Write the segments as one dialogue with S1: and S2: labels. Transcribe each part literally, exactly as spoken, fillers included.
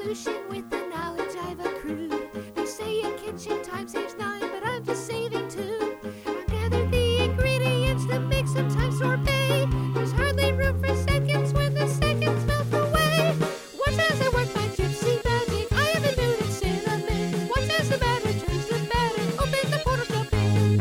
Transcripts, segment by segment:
S1: solution with the knowledge I've accrued. They say a kitchen time saves nine, but I'm just saving two. I've gathered the ingredients to make some time sorbet. There's hardly room for seconds when the seconds melt away. Watch as I work my gypsy magic. I have a new cinnamon. Watch as the batter turns to batter. Open the portal, jump in.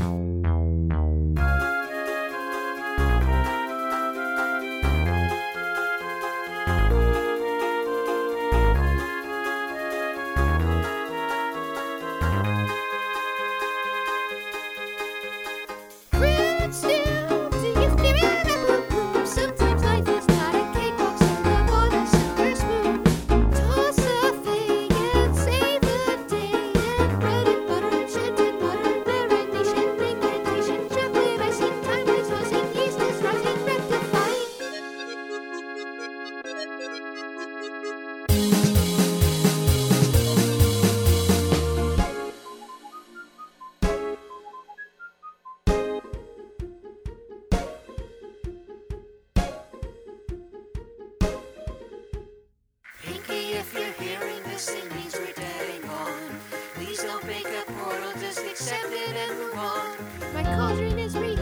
S1: If you're hearing this, it means we're dead and gone. Please don't make a portal, just accept it and move on. My cauldron is real.